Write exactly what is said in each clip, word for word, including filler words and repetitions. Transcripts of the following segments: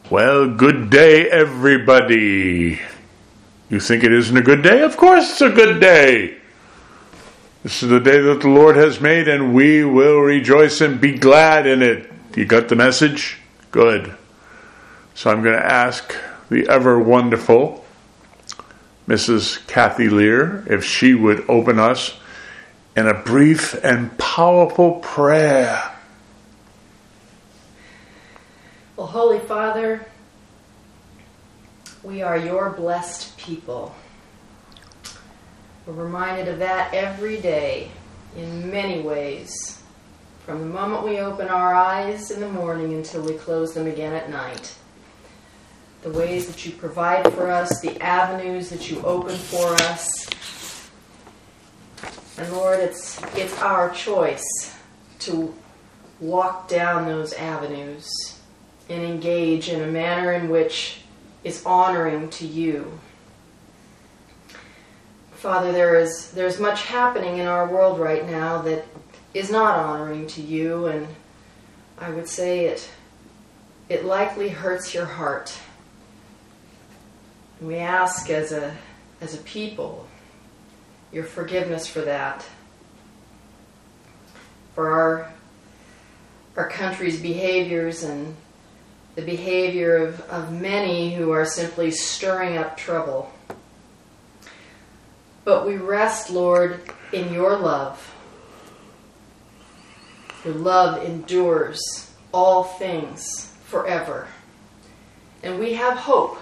Well, good day, everybody. You think it isn't a good day? Of course it's a good day. This is the day that the Lord has made, and we will rejoice and be glad in it. You got the message? Good. So I'm going to ask the ever wonderful Missus Kathy Lear if she would open us in a brief and powerful prayer. Well, Holy Father, we are your blessed people. We're reminded of that every day in many ways, from the moment we open our eyes in the morning until we close them again at night. The ways that you provide for us, the avenues that you open for us. And Lord, it's it's our choice to walk down those avenues and engage in a manner in which is honoring to you. Father, there is there's much happening in our world right now that is not honoring to you, and I would say it it likely hurts your heart. And we ask as a as a people your forgiveness for that, for our our country's behaviors and the behavior of, of many who are simply stirring up trouble. But we rest, Lord, in your love. Your love endures all things forever. And we have hope.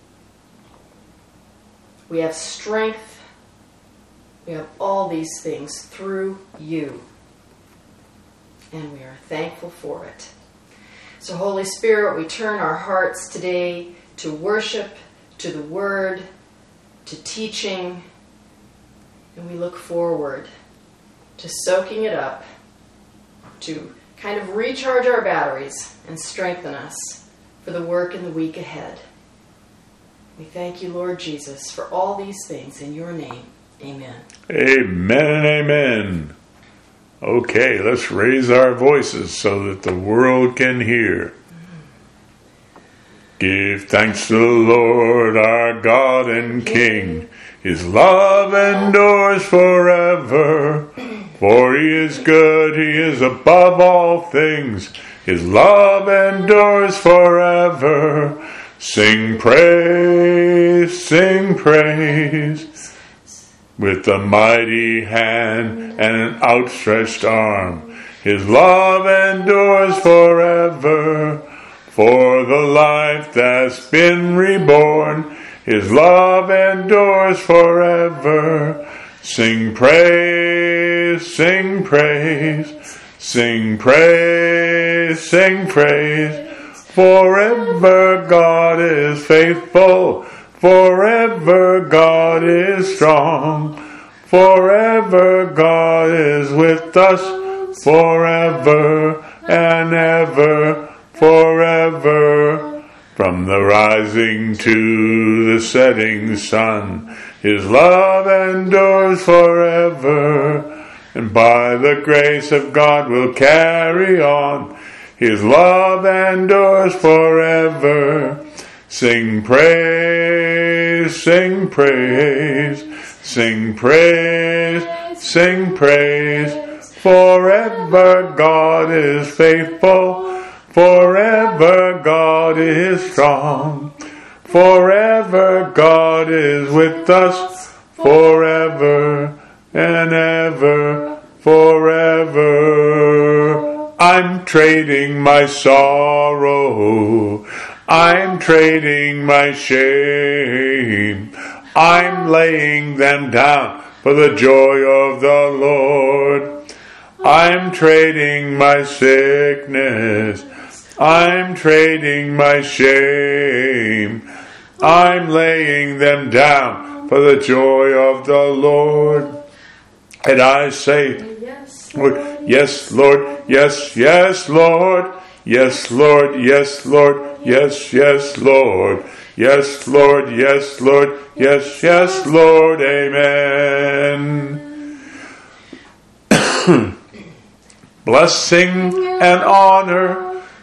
We have strength. We have all these things through you. And we are thankful for it. So, Holy Spirit, we turn our hearts today to worship, to the Word, to teaching, and we look forward to soaking it up, to kind of recharge our batteries and strengthen us for the work in the week ahead. We thank you, Lord Jesus, for all these things in your name. Amen. Amen and amen. Okay, let's raise our voices so that the world can hear. Give thanks to the Lord our God and King. His love endures forever. For he is good, he is above all things. His love endures forever. Sing praise, sing praise. With a mighty hand and an outstretched arm, his love endures forever. For the life that's been reborn, his love endures forever. Sing praise, sing praise, sing praise, sing praise. Forever God is faithful. Forever God is strong. Forever God is with us. Forever and ever. Forever. From the rising to the setting sun, his love endures forever. And by the grace of God we'll carry on. His love endures forever. Sing praise, sing praise, sing praise, sing praise. Forever God is faithful, forever God is strong, forever God is with us, forever and ever, forever. I'm trading my sorrow, I'm trading my shame, I'm laying them down for the joy of the Lord. I'm trading my sickness, I'm trading my shame, I'm laying them down for the joy of the Lord. And I say, yes, Lord, yes, Lord, yes, yes, Lord, yes, Lord, yes, Lord, yes, yes, Lord, yes, Lord, yes, Lord, yes, yes, Lord, amen. Blessing and honor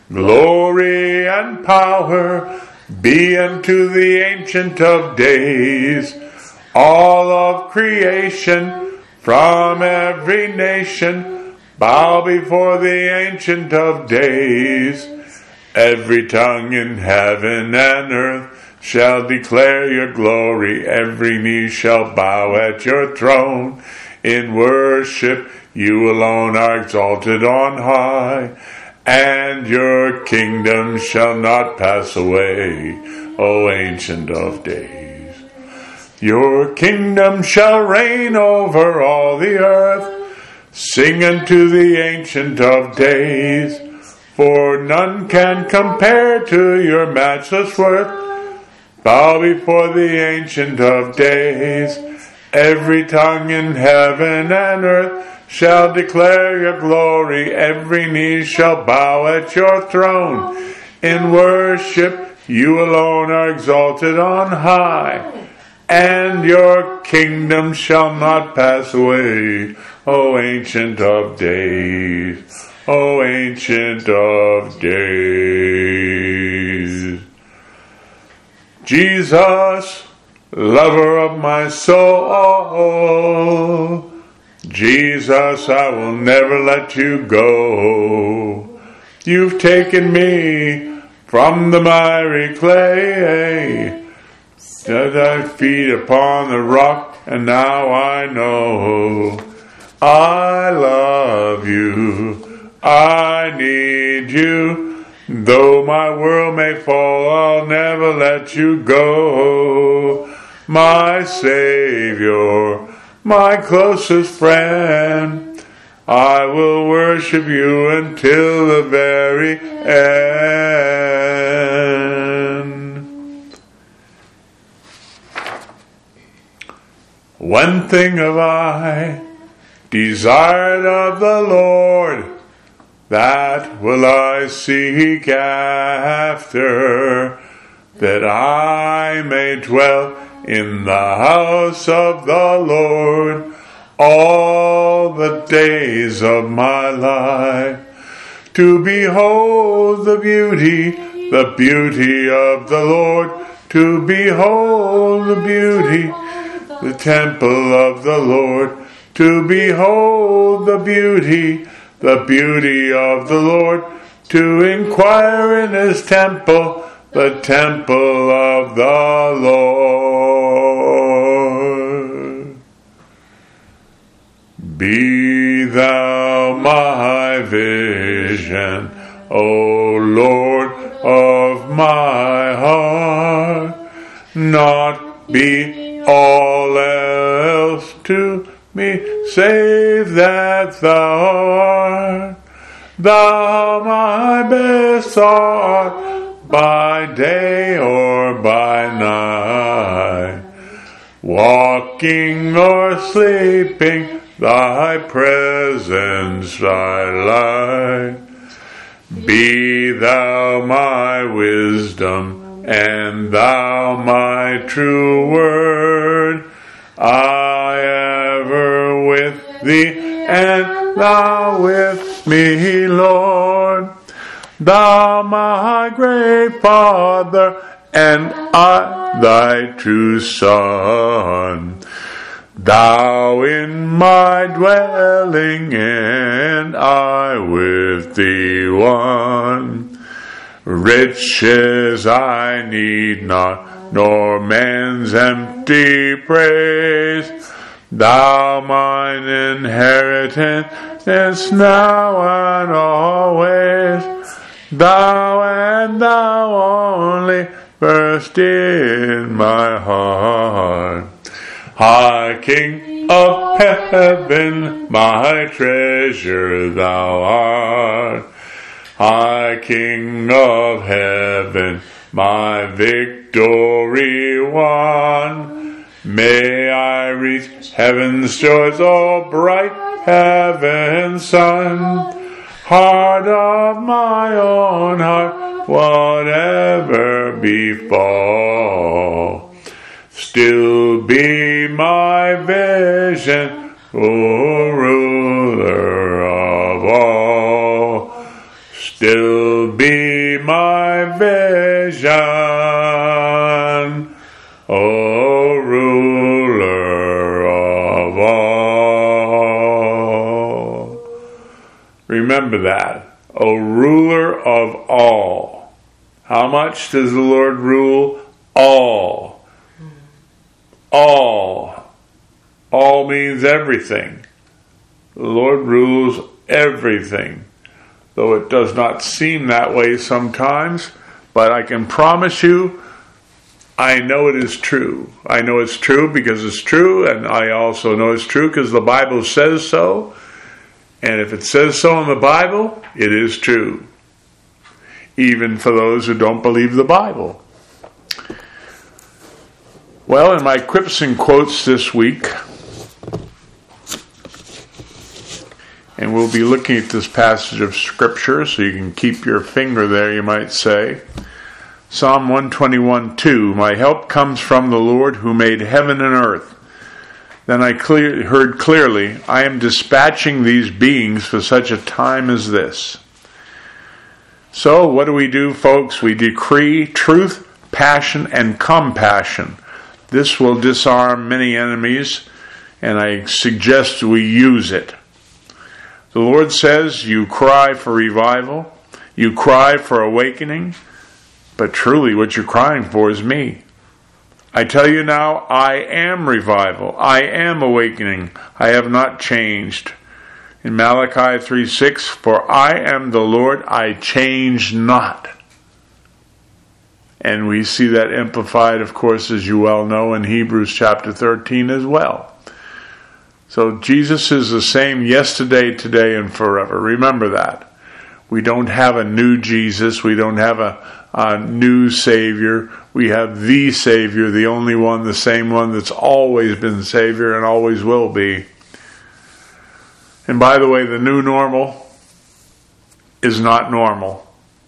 Glory and power be unto the Ancient of Days. All of creation from every nation bow before the Ancient of Days. Every tongue in heaven and earth shall declare your glory. Every knee shall bow at your throne. In worship you alone are exalted on high, and your kingdom shall not pass away, O Ancient of Days. Your kingdom shall reign over all the earth. Sing unto the Ancient of Days, for none can compare to your matchless worth. Bow before the Ancient of Days. Every tongue in heaven and earth shall declare your glory. Every knee shall bow at your throne. In worship you alone are exalted on high, and your kingdom shall not pass away, O Ancient of Days. O Ancient of Days. Jesus, lover of my soul, Jesus, I will never let you go. You've taken me from the miry clay, set thy feet upon the rock, and now I know I love you. I need you. Though my world may fall, I'll never let you go. My Savior, my closest friend, I will worship you until the very end. One thing have I desired of the Lord, that will I seek after, that I may dwell in the house of the Lord all the days of my life, to behold the beauty, the beauty of the Lord, to behold the beauty, the temple of the Lord, to behold the beauty, the beauty of the Lord, to inquire in his temple, the temple of the Lord. Be thou my vision, O Lord of my heart, not be all else to me, save that thou art. Thou my best art, by day or by night, walking or sleeping, thy presence I light. Be thou my wisdom, and thou my true word. I ever with thee, and thou with me, Lord. Thou my great Father, and I thy true Son. Thou in my dwelling, and I with thee one. Riches I need not, nor man's empty praise. Thou mine inheritance now and always. Thou and thou only first in my heart. High King of heaven, my treasure thou art. High King of heaven, my victory won. May I reach heaven's shores, oh bright heaven's sun. Heart of my own heart, whatever befall, still be my vision, O ruler of all. Still will be my vision, O ruler of all. Remember that, O ruler of all. How much does the Lord rule? All. All. All means everything. The Lord rules everything, though it does not seem that way sometimes, but I can promise you, I know it is true. I know it's true because it's true, and I also know it's true because the Bible says so, and if it says so in the Bible, it is true, even for those who don't believe the Bible. Well, in my quips and quotes this week, and we'll be looking at this passage of Scripture, so you can keep your finger there, you might say. Psalm one twenty-one two, my help comes from the Lord who made heaven and earth. Then I clear, heard clearly, I am dispatching these beings for such a time as this. So, what do we do, folks? We decree truth, passion, and compassion. This will disarm many enemies, and I suggest we use it. The Lord says, you cry for revival, you cry for awakening, but truly what you're crying for is me. I tell you now, I am revival, I am awakening, I have not changed. In Malachi three six, for I am the Lord, I change not. And we see that amplified, of course, as you well know, in Hebrews chapter thirteen as well. So Jesus is the same yesterday, today, and forever. Remember that. We don't have a new Jesus. We don't have a, a new Savior. We have the Savior, the only one, the same one that's always been Savior and always will be. And by the way, the new normal is not normal.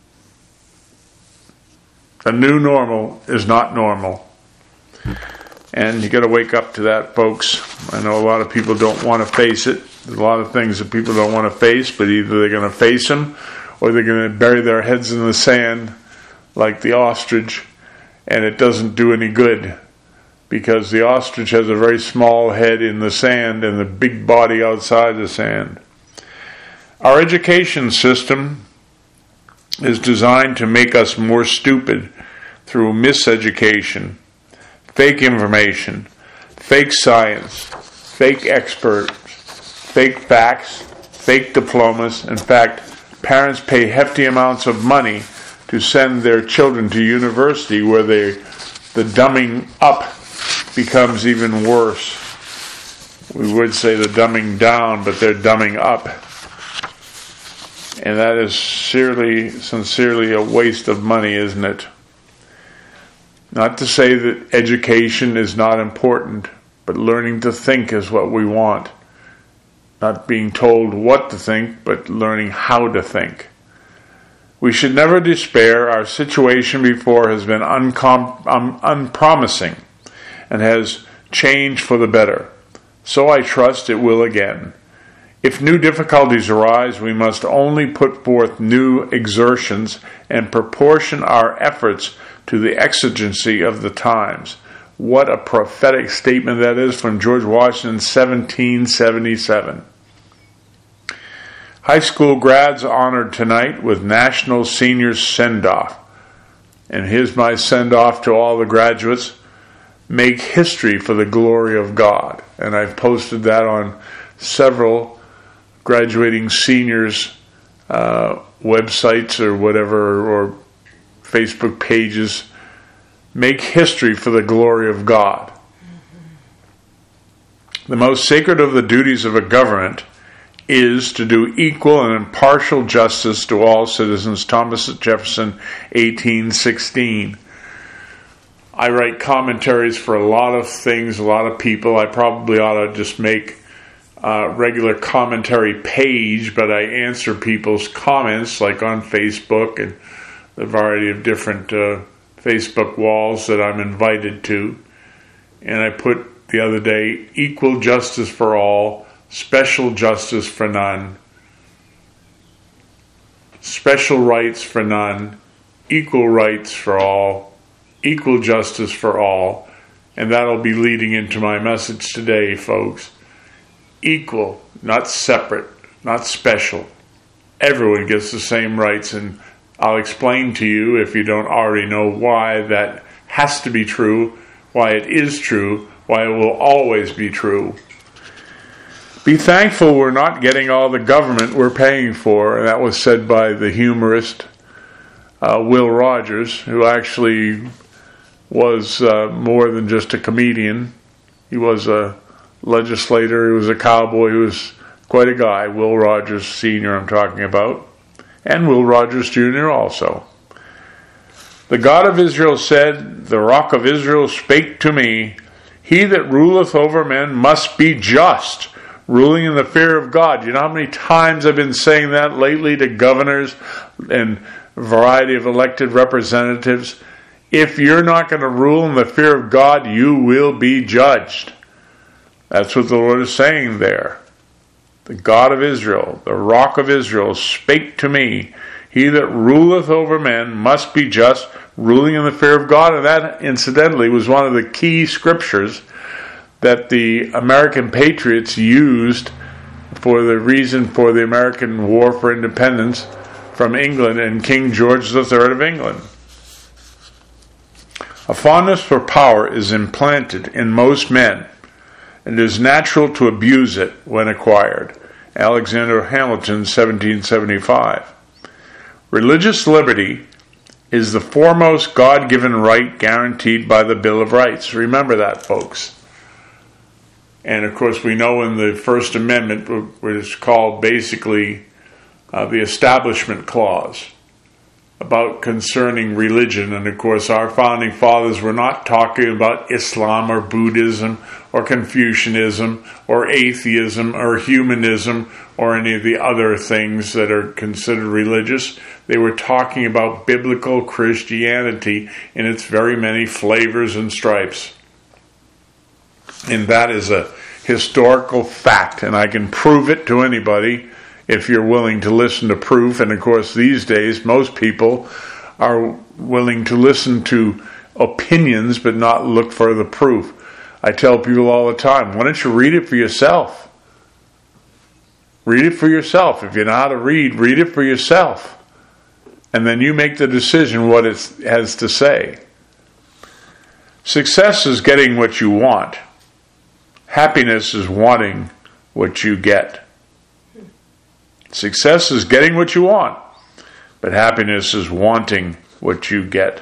The new normal is not normal. And you got to wake up to that, folks. I know a lot of people don't want to face it. There's a lot of things that people don't want to face, but either they're going to face them or they're going to bury their heads in the sand like the ostrich, and it doesn't do any good because the ostrich has a very small head in the sand and the big body outside the sand. Our education system is designed to make us more stupid through miseducation, fake information, fake science, fake experts, fake facts, fake diplomas. In fact, parents pay hefty amounts of money to send their children to university where they, the dumbing up becomes even worse. We would say the dumbing down, but they're dumbing up. And that is sincerely, sincerely a waste of money, isn't it? Not to say that education is not important, but learning to think is what we want. Not being told what to think, but learning how to think. We should never despair. Our situation before has been uncom- um, unpromising and has changed for the better. So I trust it will again. If new difficulties arise, we must only put forth new exertions and proportion our efforts to the exigency of the times. What a prophetic statement that is from George Washington, seventeen seventy-seven. High school grads honored tonight with National Seniors Send-Off. And here's my send-off to all the graduates. Make history for the glory of God. And I've posted that on several graduating seniors uh, websites or whatever, or Facebook pages. Make history for the glory of God. Mm-hmm. The most sacred of the duties of a government is to do equal and impartial justice to all citizens. Thomas Jefferson, eighteen sixteen. I write commentaries for a lot of things, a lot of people. I probably ought to just make a regular commentary page, but I answer people's comments, like on Facebook and the variety of different uh, Facebook walls that I'm invited to. And I put the other day, equal justice for all, special justice for none. special rights for none, equal rights for all, equal justice for all, and that'll be leading into my message today, folks. Equal, not separate, not special. Everyone gets the same rights, and I'll explain to you, if you don't already know, why that has to be true, why it is true, why it will always be true. Be thankful we're not getting all the government we're paying for. That was said by the humorist uh, Will Rogers, who actually was uh, more than just a comedian. He was a legislator, he was a cowboy, he was quite a guy. Will Rogers Senior I'm talking about, and Will Rogers Junior also. The God of Israel said, the Rock of Israel spake to me, he that ruleth over men must be just, ruling in the fear of God. You know how many times I've been saying that lately to governors and a variety of elected representatives? If you're not going to rule in the fear of God, you will be judged. That's what the Lord is saying there. The God of Israel, the Rock of Israel, spake to me, he that ruleth over men must be just, ruling in the fear of God. And that, incidentally, was one of the key scriptures that the American patriots used for the reason for the American War for Independence from England and King George the Third of England. A fondness for power is implanted in most men, and it is natural to abuse it when acquired. Alexander Hamilton, seventeen seventy-five. Religious liberty is the foremost God-given right guaranteed by the Bill of Rights. Remember that, folks. And of course, we know in the First Amendment, which is called basically uh, the Establishment Clause, about concerning religion. And of course, our founding fathers were not talking about Islam or Buddhism or Confucianism or atheism or humanism or any of the other things that are considered religious. They were talking about biblical Christianity in its very many flavors and stripes. And that is a historical fact, and I can prove it to anybody if you're willing to listen to proof. And of course, these days, most people are willing to listen to opinions but not look for the proof. I tell people all the time, why don't you read it for yourself? Read it for yourself. If you know how to read, read it for yourself. And then you make the decision what it has to say. Success is getting what you want. Happiness is wanting what you get. Success is getting what you want, but happiness is wanting what you get.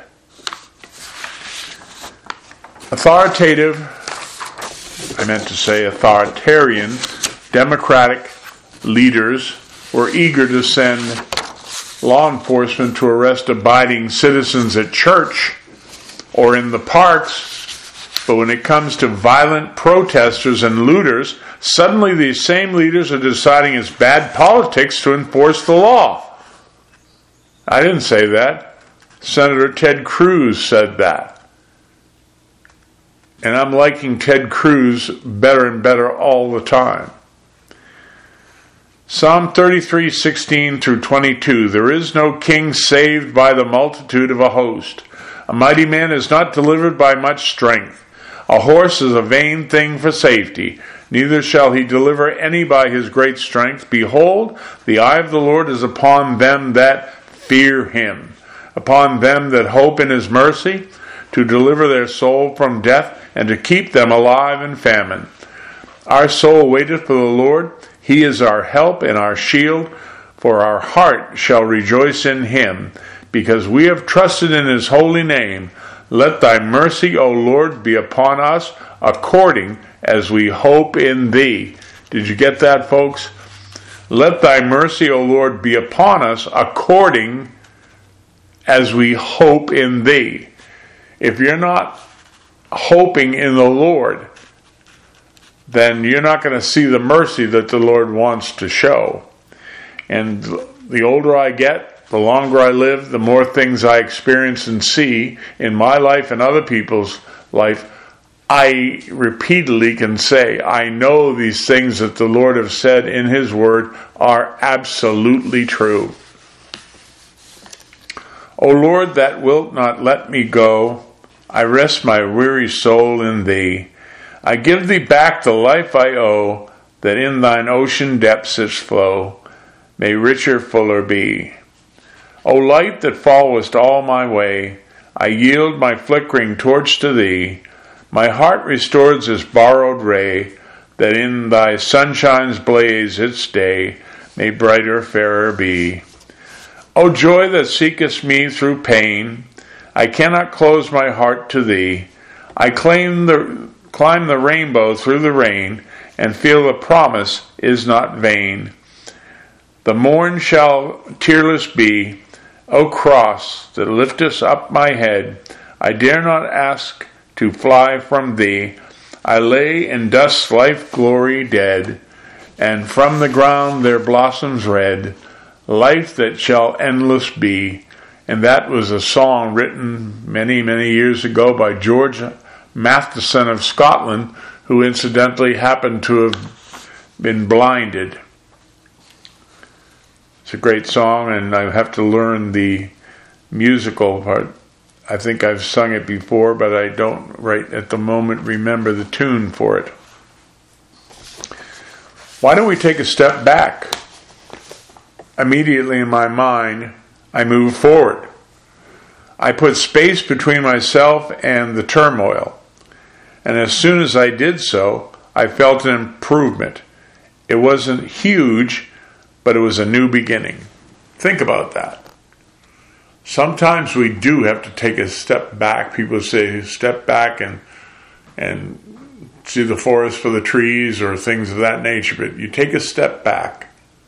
Authoritative, I meant to say authoritarian, democratic leaders were eager to send law enforcement to arrest abiding citizens at church or in the parks. But when it comes to violent protesters and looters, suddenly these same leaders are deciding it's bad politics to enforce the law. I didn't say that. Senator Ted Cruz said that. And I'm liking Ted Cruz better and better all the time. Psalm thirty-three, sixteen through twenty-two. There is no king saved by the multitude of a host. A mighty man is not delivered by much strength. A horse is a vain thing for safety, neither shall he deliver any by his great strength. Behold, the eye of the Lord is upon them that fear him, upon them that hope in his mercy, to deliver their soul from death, and to keep them alive in famine. Our soul waiteth for the Lord, he is our help and our shield, for our heart shall rejoice in him, because we have trusted in his holy name. Let thy mercy, O Lord, be upon us, according as we hope in thee. Did you get that, folks? Let thy mercy, O Lord, be upon us, according as we hope in thee. If you're not hoping in the Lord, then you're not going to see the mercy that the Lord wants to show. And the older I get, the longer I live, the more things I experience and see in my life and other people's life, I repeatedly can say, I know these things that the Lord has said in his word are absolutely true. O Lord, that wilt not let me go, I rest my weary soul in thee. I give thee back the life I owe, that in thine ocean depths its flow may richer, fuller be. O light that followest all my way, I yield my flickering torch to thee. My heart restores this borrowed ray, that in thy sunshine's blaze its day may brighter, fairer be. O joy that seekest me through pain, I cannot close my heart to thee. I claim the, climb the rainbow through the rain, and feel the promise is not vain. The morn shall tearless be. O cross that liftest up my head, I dare not ask to fly from thee. I lay in dust's life glory dead, and from the ground there blossoms red life that shall endless be. And that was a song written many, many years ago by George Matheson of Scotland, who incidentally happened to have been blinded. It's a great song, and I have to learn the musical part. I think I've sung it before, but I don't right at the moment remember the tune for it. Why don't we take a step back? Immediately in my mind, I move forward. I put space between myself and the turmoil. And as soon as I did so, I felt an improvement. It wasn't huge, but it was a new beginning. Think about that. Sometimes we do have to take a step back. People say step back and and see the forest for the trees or things of that nature. But you take a step back,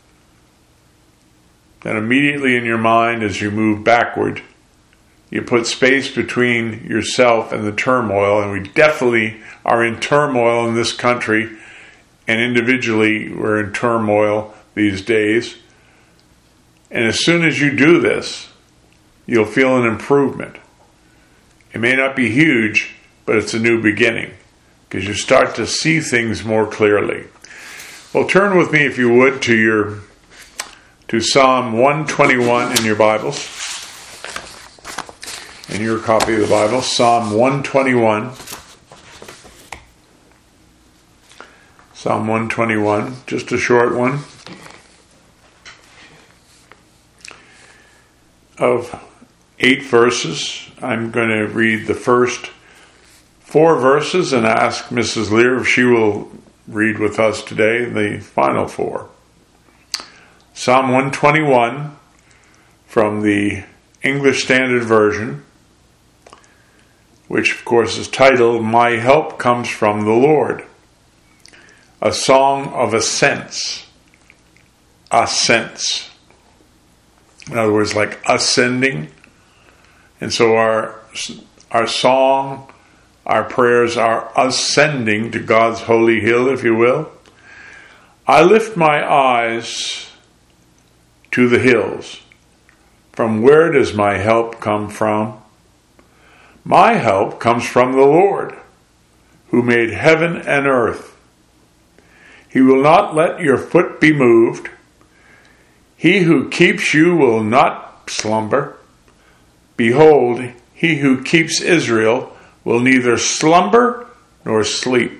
and immediately in your mind as you move backward, you put space between yourself and the turmoil. And we definitely are in turmoil in this country, and individually we're in turmoil these days. And as soon as you do this, you'll feel an improvement. It may not be huge, but it's a new beginning, because you start to see things more clearly. Well, turn with me, if you would, to your to Psalm one twenty-one in your Bibles, in your copy of the Bible, Psalm one twenty-one. Psalm one twenty-one, just a short one, of eight verses. I'm going to read the first four verses and ask Missus Lear if she will read with us today the final four. Psalm one twenty-one from the English Standard Version, which of course is titled, My Help Comes from the Lord. A song of ascents. Ascents. In other words, like ascending. And so our our song, our prayers are ascending to God's holy hill, if you will. I lift my eyes to the hills. From where does my help come from? My help comes from the Lord, who made heaven and earth. He will not let your foot be moved. He who keeps you will not slumber. Behold, he who keeps Israel will neither slumber nor sleep.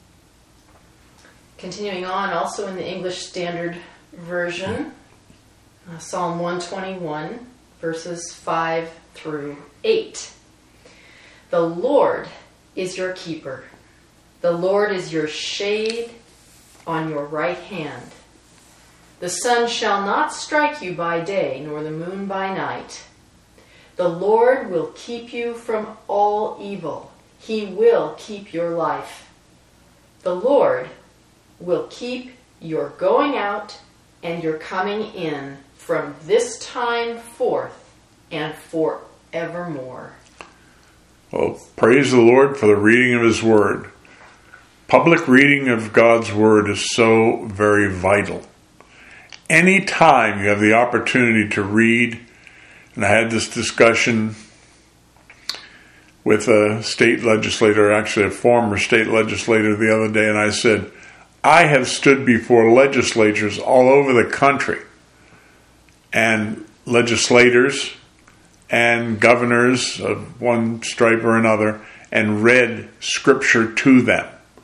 Continuing on, also in the English Standard Version, uh, Psalm one twenty-one, verses five through eight. The Lord is your keeper. The Lord is your shade on your right hand. The sun shall not strike you by day, nor the moon by night. The Lord will keep you from all evil. He will keep your life. The Lord will keep your going out and your coming in from this time forth and forevermore. Well, praise the Lord for the reading of His Word. Public reading of God's Word is so very vital. Any time you have the opportunity to read, and I had this discussion with a state legislator, actually a former state legislator the other day, and I said, I have stood before legislatures all over the country, and legislators and governors of one stripe or another and read scripture to them.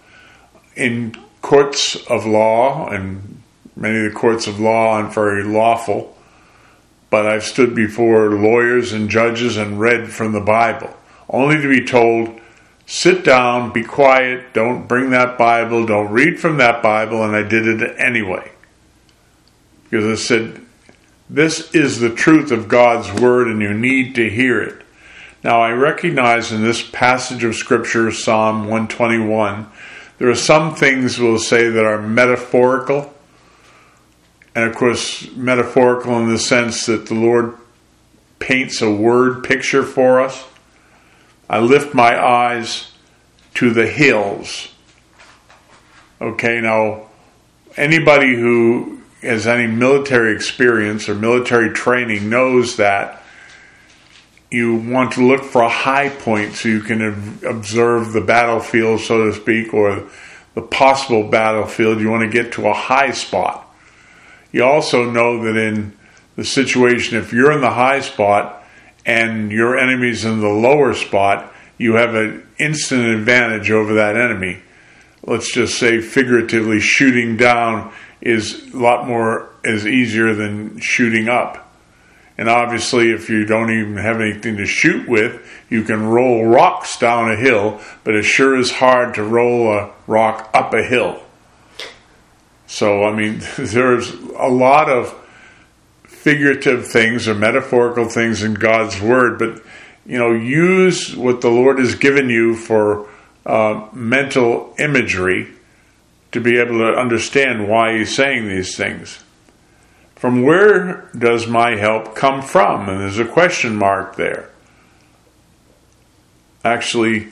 In courts of law, and many of the courts of law aren't very lawful, but I've stood before lawyers and judges and read from the Bible, only to be told, sit down, be quiet, don't bring that Bible, don't read from that Bible, and I did it anyway. Because I said, this is the truth of God's Word and you need to hear it. Now I recognize in this passage of Scripture, Psalm one twenty-one, there are some things we'll say that are metaphorical. And of course, metaphorical in the sense that the Lord paints a word picture for us. I lift my eyes to the hills. Okay, now, anybody who has any military experience or military training knows that you want to look for a high point so you can observe the battlefield, so to speak, or the possible battlefield. You want to get to a high spot. You also know that in the situation, if you're in the high spot and your enemy's in the lower spot, you have an instant advantage over that enemy. Let's just say figuratively, shooting down is a lot more, is easier than shooting up. And obviously, if you don't even have anything to shoot with, you can roll rocks down a hill, but it sure is hard to roll a rock up a hill. So, I mean, there's a lot of figurative things or metaphorical things in God's Word, but, you know, use what the Lord has given you for uh, mental imagery to be able to understand why He's saying these things. From where does my help come from? And there's a question mark there. Actually,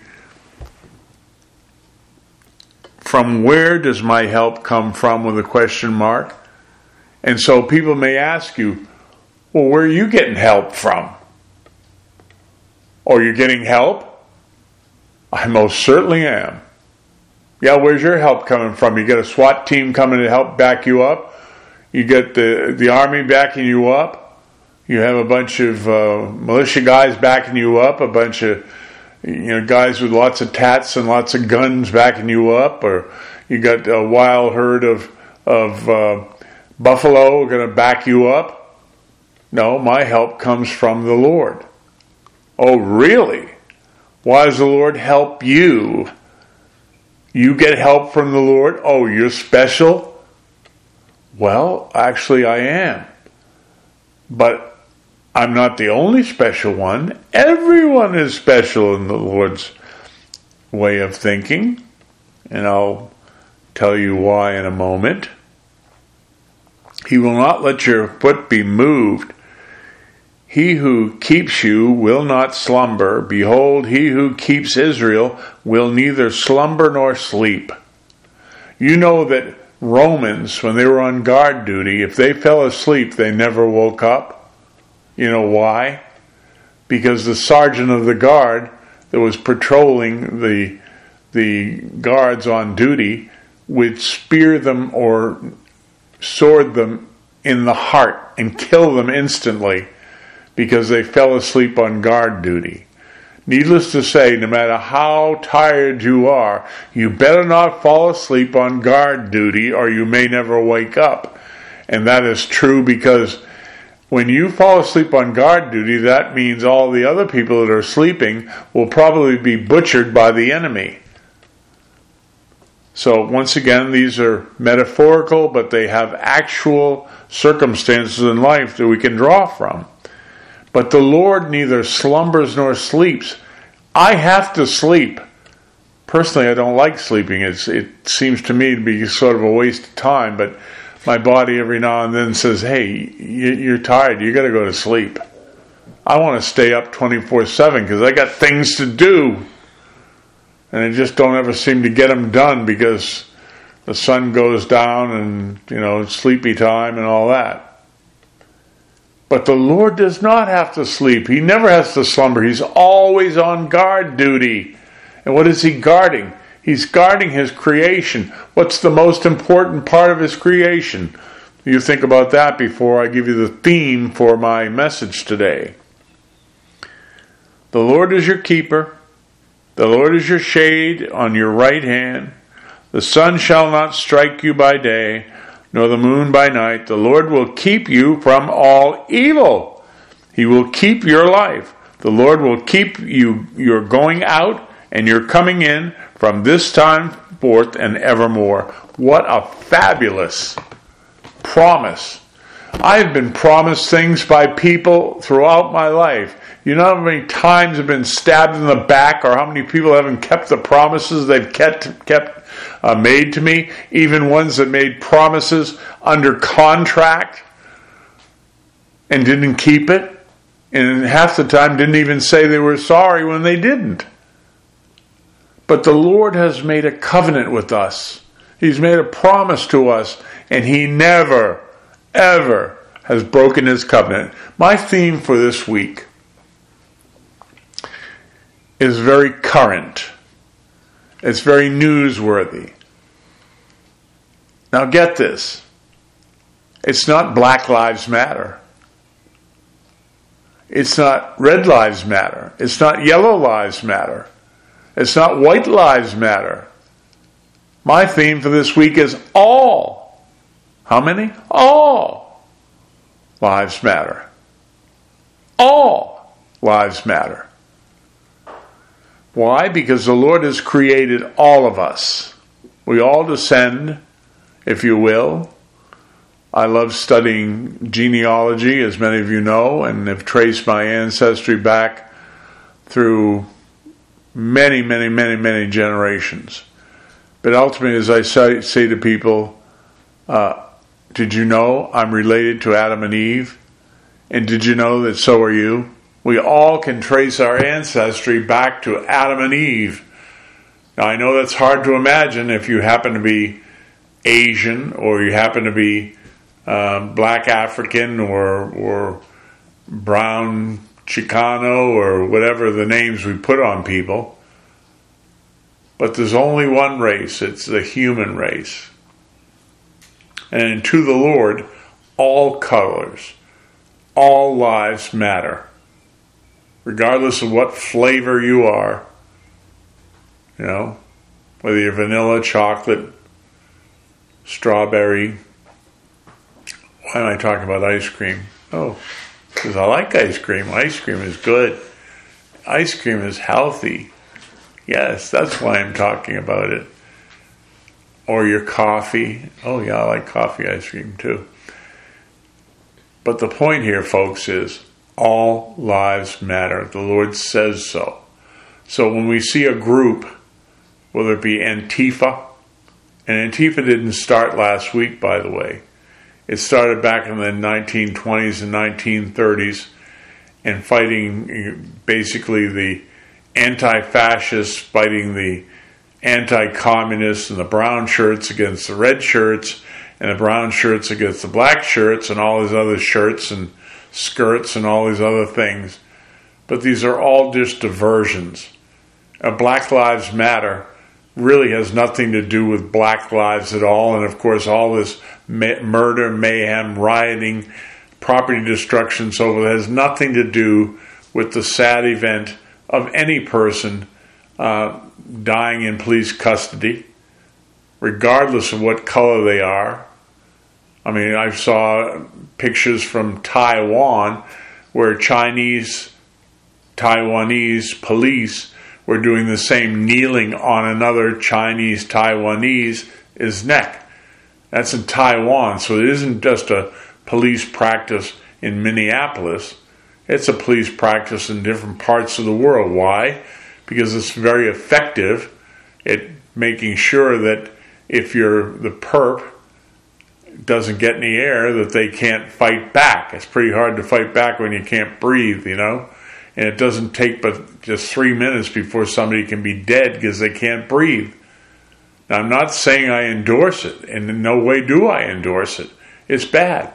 from where does my help come from with a question mark? And so people may ask you, well, where are you getting help from? Or you're getting help? I most certainly am. Yeah, where's your help coming from? You get a SWAT team coming to help back you up? You get the, the army backing you up? You have a bunch of uh, militia guys backing you up? A bunch of you know guys with lots of tats and lots of guns backing you up? Or you got a wild herd of, of uh, buffalo going to back you up? No, my help comes from the Lord. Oh, really? Why does the Lord help you? You get help from the Lord? Oh, you're special? Well, actually I am. But I'm not the only special one. Everyone is special in the Lord's way of thinking. And I'll tell you why in a moment. He will not let your foot be moved. He who keeps you will not slumber. Behold, he who keeps Israel will neither slumber nor sleep. You know that Romans, when they were on guard duty, if they fell asleep, they never woke up. You know why? Because the sergeant of the guard that was patrolling the, the guards on duty would spear them or sword them in the heart and kill them instantly because they fell asleep on guard duty. Needless to say, no matter how tired you are, you better not fall asleep on guard duty or you may never wake up. And that is true because when you fall asleep on guard duty, that means all the other people that are sleeping will probably be butchered by the enemy. So once again, these are metaphorical, but they have actual circumstances in life that we can draw from. But the Lord neither slumbers nor sleeps. I have to sleep. Personally, I don't like sleeping. It's, it seems to me to be sort of a waste of time, but my body every now and then says, hey, you're tired, you got to go to sleep. I want to stay up twenty-four seven because I got things to do. And I just don't ever seem to get them done because the sun goes down and, you know, it's sleepy time and all that. But the Lord does not have to sleep. He never has to slumber. He's always on guard duty. And what is he guarding? He's guarding his creation. What's the most important part of his creation? You think about that before I give you the theme for my message today. The Lord is your keeper. The Lord is your shade on your right hand. The sun shall not strike you by day, nor the moon by night. The Lord will keep you from all evil. He will keep your life. The Lord will keep you, your going out and your coming in from this time forth and evermore. What a fabulous promise. I have been promised things by people throughout my life. You know how many times I've been stabbed in the back, or how many people haven't kept the promises they've kept, kept uh, made to me, even ones that made promises under contract and didn't keep it, and half the time didn't even say they were sorry when they didn't. But the Lord has made a covenant with us. He's made a promise to us, and He never, ever has broken His covenant. My theme for this week is very current. It's very newsworthy. Now get this. It's not Black Lives Matter. It's not Red Lives Matter. It's not Yellow Lives Matter. It's not White Lives Matter. My theme for this week is all. How many? All lives matter. All lives matter. Why? Because the Lord has created all of us. We all descend, if you will. I love studying genealogy, as many of you know, and have traced my ancestry back through many, many, many, many generations. But ultimately, as I say, say to people, uh, did you know I'm related to Adam and Eve? And did you know that so are you? We all can trace our ancestry back to Adam and Eve. Now, I know that's hard to imagine if you happen to be Asian, or you happen to be uh, Black African, or or brown Chicano, or whatever the names we put on people. But there's only one race. It's the human race. And to the Lord, all colors, all lives matter. Regardless of what flavor you are. You know, whether you're vanilla, chocolate, strawberry. Why am I talking about ice cream? Oh, because I like ice cream. Ice cream is good. Ice cream is healthy. Yes, that's why I'm talking about it. Or your coffee. Oh yeah, I like coffee ice cream too. But the point here, folks, is all lives matter. The Lord says so. So when we see a group, whether it be Antifa, and Antifa didn't start last week, by the way. It started back in the nineteen twenties and nineteen thirties, and fighting basically the anti-fascists, fighting the anti-communists, and the brown shirts against the red shirts, and the brown shirts against the black shirts, and all these other shirts and skirts and all these other things. But these are all just diversions. Uh, Black Lives Matter really has nothing to do with black lives at all. And of course, all this ma- murder, mayhem, rioting, property destruction, so forth has nothing to do with the sad event of any person uh, dying in police custody, regardless of what color they are. I mean, I saw pictures from Taiwan where Chinese, Taiwanese police were doing the same, kneeling on another Chinese Taiwanese neck. That's in Taiwan, so it isn't just a police practice in Minneapolis. It's a police practice in different parts of the world. Why? Because it's very effective at making sure that if you're the perp doesn't get in the air, that they can't fight back. It's pretty hard to fight back when you can't breathe, you know? And it doesn't take but just three minutes before somebody can be dead because they can't breathe. Now, I'm not saying I endorse it, and in no way do I endorse it. It's bad.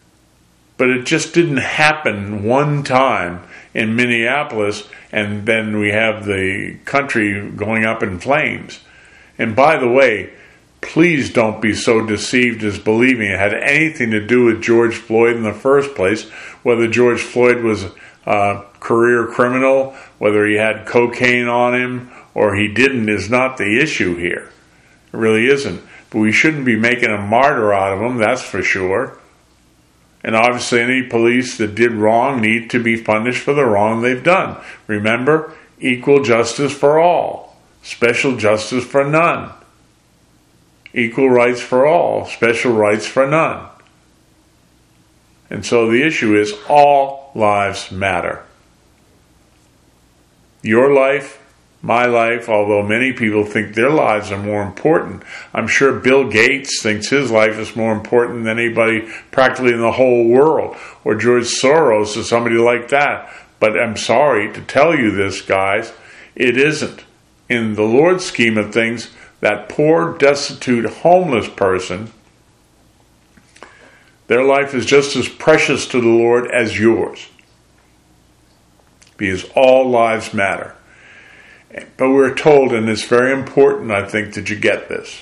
But it just didn't happen one time in Minneapolis, and then we have the country going up in flames. And by the way, please don't be so deceived as believing it had anything to do with George Floyd in the first place, whether George Floyd was uh, career criminal, whether he had cocaine on him or he didn't, is not the issue here. It really isn't. But we shouldn't be making a martyr out of him, that's for sure. And obviously any police that did wrong need to be punished for the wrong they've done. Remember, equal justice for all, special justice for none. Equal rights for all, special rights for none. And so the issue is all lives matter. Your life, my life, although many people think their lives are more important. I'm sure Bill Gates thinks his life is more important than anybody practically in the whole world, or George Soros or somebody like that. But I'm sorry to tell you this, guys, it isn't. In the Lord's scheme of things, that poor, destitute, homeless person, their life is just as precious to the Lord as yours. Because all lives matter. But we're told, and it's very important, I think, that you get this.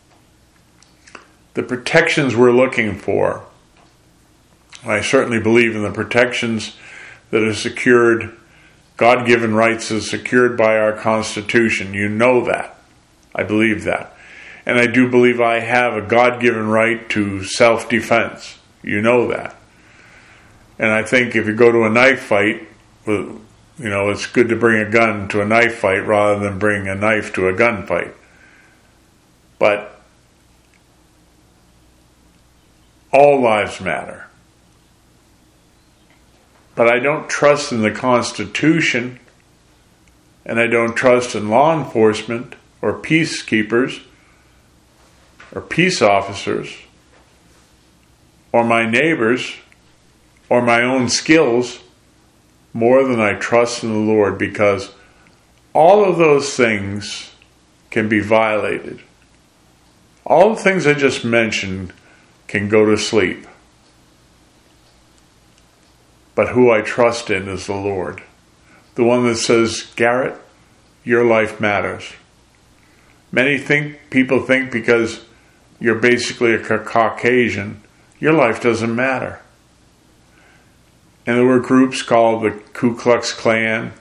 The protections we're looking for, I certainly believe in the protections that are secured, God-given rights are secured by our Constitution. You know that. I believe that. And I do believe I have a God-given right to self-defense. You know that. And I think if you go to a knife fight, you know, it's good to bring a gun to a knife fight rather than bring a knife to a gunfight. But all lives matter. But I don't trust in the Constitution, and I don't trust in law enforcement or peacekeepers or peace officers or my neighbors or my own skills more than I trust in the Lord, because all of those things can be violated. All the things I just mentioned can go to sleep. But who I trust in is the Lord. The one that says, Garrett, your life matters. Many think, people think because you're basically a Caucasian, your life doesn't matter. And there were groups called the Ku Klux Klan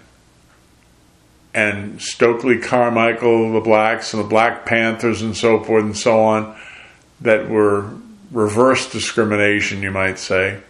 and Stokely Carmichael, the Blacks, and the Black Panthers, and so forth and so on, that were reverse discrimination, you might say.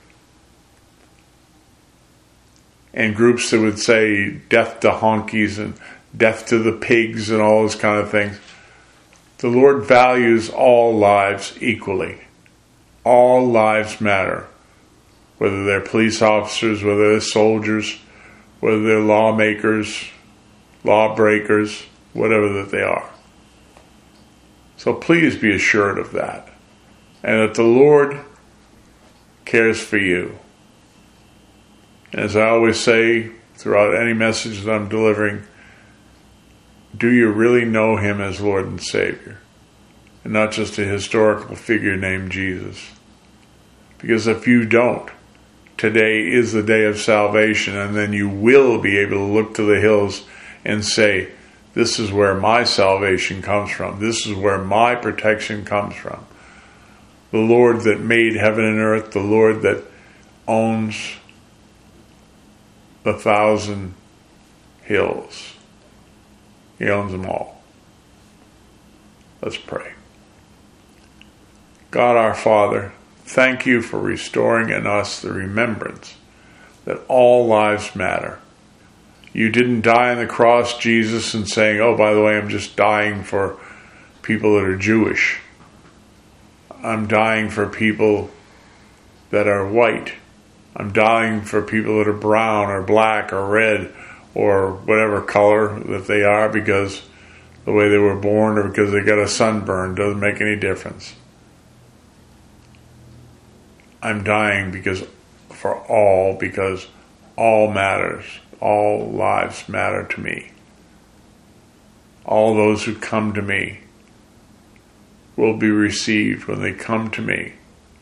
And groups that would say death to honkies and death to the pigs and all those kind of things. The Lord values all lives equally. All lives matter. Whether they're police officers, whether they're soldiers, whether they're lawmakers, lawbreakers, whatever that they are. So please be assured of that. And that the Lord cares for you. As I always say throughout any message that I'm delivering, do you really know Him as Lord and Savior? And not just a historical figure named Jesus. Because if you don't, today is the day of salvation, and then you will be able to look to the hills and say, this is where my salvation comes from. This is where my protection comes from. The Lord that made heaven and earth, the Lord that owns the thousand hills. He owns them all. Let's pray. God our Father, thank you for restoring in us the remembrance that all lives matter. You didn't die on the cross, Jesus, and saying, oh, by the way, I'm just dying for people that are Jewish. I'm dying for people that are white. I'm dying for people that are brown or black or red or whatever color that they are, because the way they were born or because they got a sunburn doesn't make any difference. I'm dying because for all, because all matters. All lives matter to me. All those who come to me will be received when they come to me.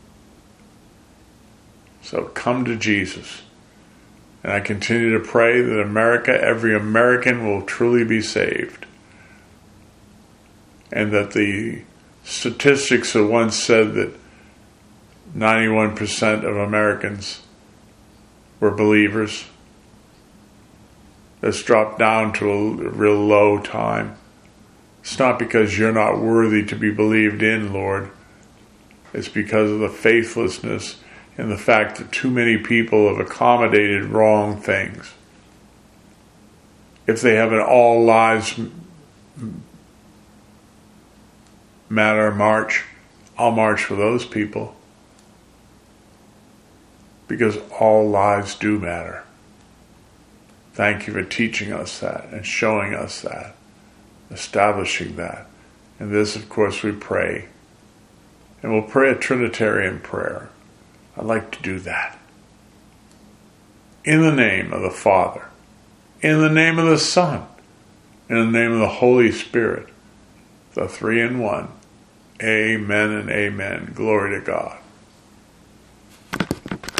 So come to Jesus. And I continue to pray that America, every American will truly be saved. And that the statistics that once said that ninety-one percent of Americans were believers, that's dropped down to a real low time. It's not because you're not worthy to be believed in, Lord. It's because of the faithlessness and the fact that too many people have accommodated wrong things. If they have an all lives matter march, I'll march for those people. Because all lives do matter. Thank you for teaching us that and showing us that, establishing that. And this, of course, we pray. And we'll pray a Trinitarian prayer. I'd like to do that. In the name of the Father, in the name of the Son, in the name of the Holy Spirit, the three in one. Amen and amen. Glory to God.